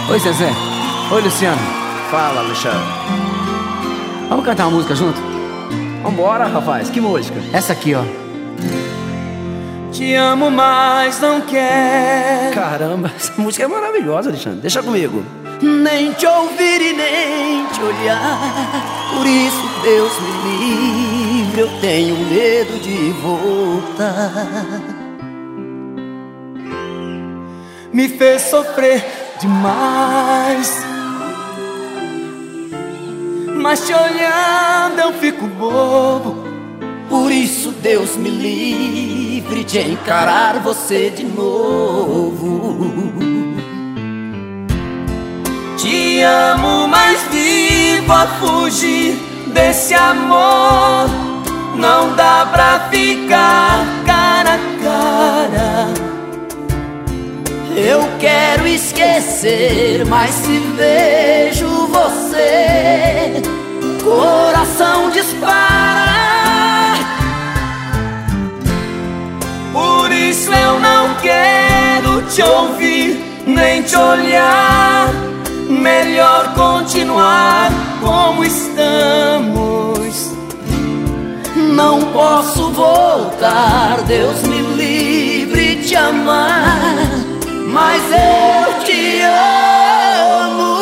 Oi, Zezé. Oi, Luciano. Fala, Alexandre. Vamos cantar uma música junto? Vambora, rapaz. Que música? Essa aqui, ó. Te amo, mas não quero. Caramba, essa música é maravilhosa, Alexandre. Deixa comigo. Nem te ouvir e nem te olhar. Por isso, Deus me livre. Eu tenho medo de voltar. Me fez sofrer demais, mas te olhando eu fico bobo. Por isso Deus me livre de encarar você de novo. Te amo, mas vivo a fugir desse amor. Não dá pra ficar cara a cara. Eu quero esquecer, mas se vejo você, coração dispara. Por isso eu não quero te ouvir, nem te olhar. Melhor continuar como estamos. Não posso voltar, Deus me livre de amar, mas eu te amo.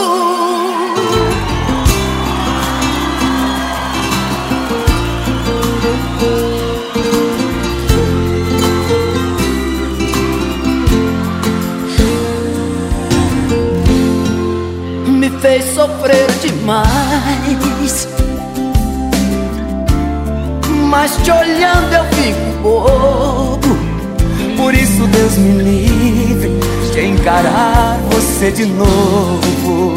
Me fez sofrer demais, mas te olhando eu fico bobo. Por isso Deus me livre de encarar você de novo.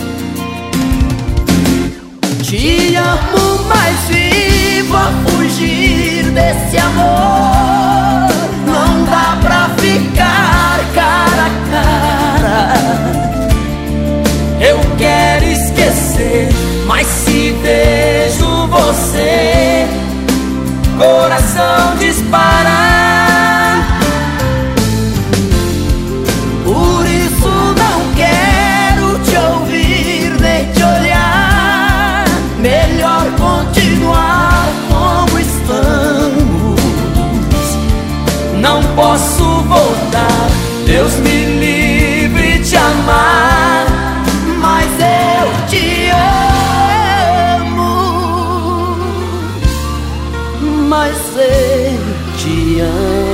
Te amo, mas vivo a fugir desse amor. Não dá pra ficar cara a cara. Eu quero esquecer, mas se vejo você, coração dispara. Por isso não quero te ouvir nem te olhar. Melhor continuar como estamos. Não posso voltar, Deus me livre de amar, mas eu te amo, mas eu te amo.